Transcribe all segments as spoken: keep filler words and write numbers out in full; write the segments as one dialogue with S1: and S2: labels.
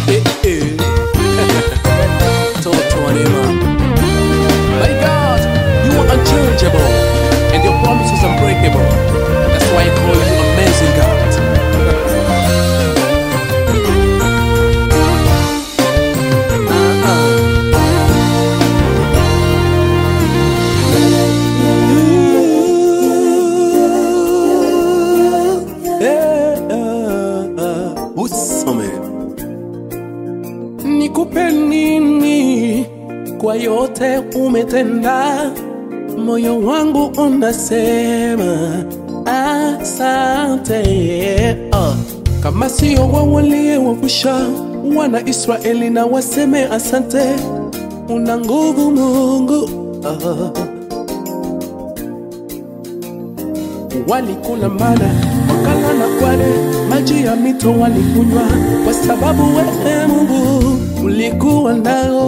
S1: Eh, eh. Toto Anema. My God, you are unchangeable, and your promise is unbreakable. That's why I call you amazing God. Nikupe nini kwa yote umetenda? Moyo wangu unasema asante. uh. Kama sio wewe uliyewavusha wana Israeli, na waseme asante. Una nguvu Mungu. uh. Walikula mana wakalala kwale, maji ya mito walikunywa, kwa sababu wewe Mungu ulikuwa nao.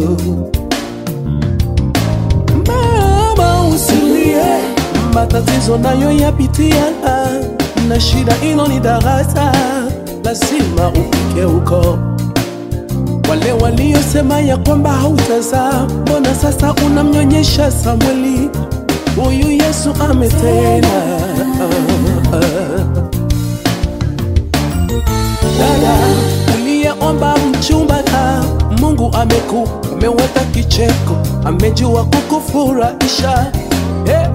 S1: Mama usilie, matatizo nayo yapitia, na shida ino ni darasa, lazima upike uko. Wale waliosema ya kwamba hautazaa, mbona sasa unamnyonyesha Samueli? Huyu Yesu ametenda. Dada uliyeomba mchumba, Mungu ameku ameweka kicheko, amejua kukufurahisha. Hey.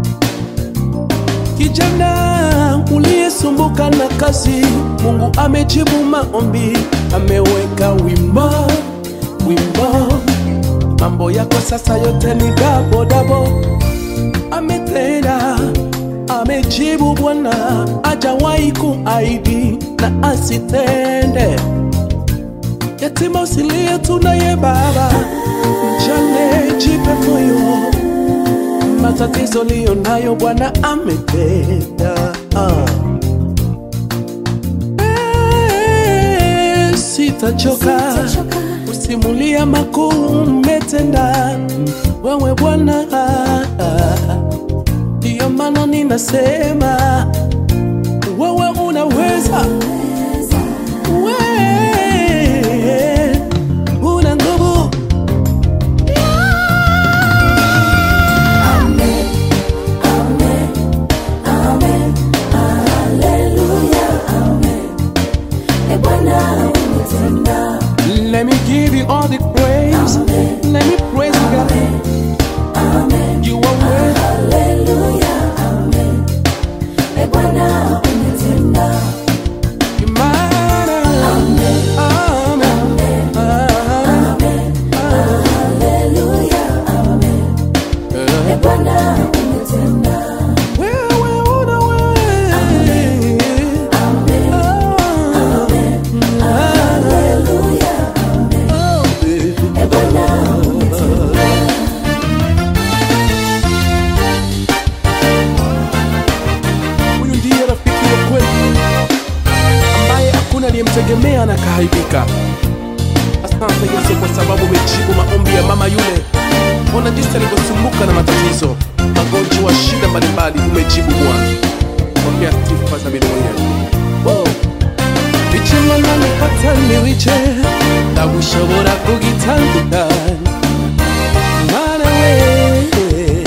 S1: Kijana uliyesumbuka na kazi, Mungu amejibu maombi, ameweka wimbo wimbo. Mambo yako sasa yote ni dabo dabo. Ametenda, amejibu Bwana, hajawahi kuahidi na asitende. Yatima usilie, tunaye Baba. Mjane jipe moyo, matatizo liyo nayo Bwana ametenda. ah. hey, Sitachoka kusimulia makuu umetenda wewe Bwana. Ndiyo maana ninasema wewe unaweza, wewe una nguvu.
S2: Amen, amen, amen, hallelujah, amen. E Bwana umetenda.
S1: Let me give you all the praise. Amen. Let me praise God.
S2: Amen. Amen.
S1: You are worthy.
S2: Hallelujah, amen. E Bwana umetenda.
S1: You matter.
S2: Amen.
S1: Amen.
S2: Amen. Amen. Hallelujah, amen. E Bwana umetenda.
S1: Wewe una wewe.
S2: Amen. Amen. Amen. Hallelujah, amen. E Bwana umetenda.
S1: Huyu ndiye rafiki wa kweli ambaye hakuna aliyemtegemea na kahaibika. Asante Yesu kwa sababu umejibu maombi ya mama yule. Ona jinsi alivyosumbuka na matatizo, magonjwa, shida mbalimbali, umejibu Bwana. Pokea sifa za midomo yetu. Oh. Bichima nani hata niwiche, ndagushobora kugitandukanya. Mana we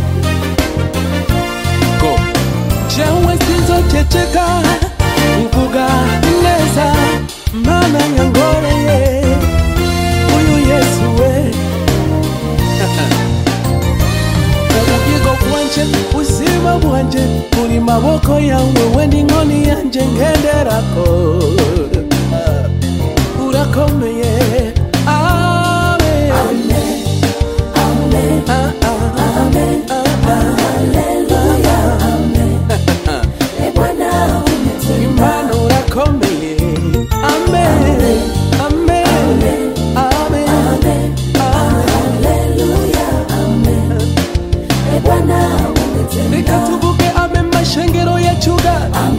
S1: Go. Jewe sinzoceceka uvuga neza, mana yangoreye uyu Yesu we. Ubugingo bwanje, ubuzima bwanje buri maboko yawe, we ndi nkoni yanje ngenderako. Urakomeye. Amen.
S2: Amen. Amen.
S1: Ah, ah.
S2: Amen. Hallelujah, amen. E Bwana umetenda.
S1: Imana urakomeye. Amen. Amen. Amen.
S2: Amen. Hallelujah, amen. E Bwana umetenda.
S1: Reka tuvuge amen mashengero yacu ga.
S2: Amen.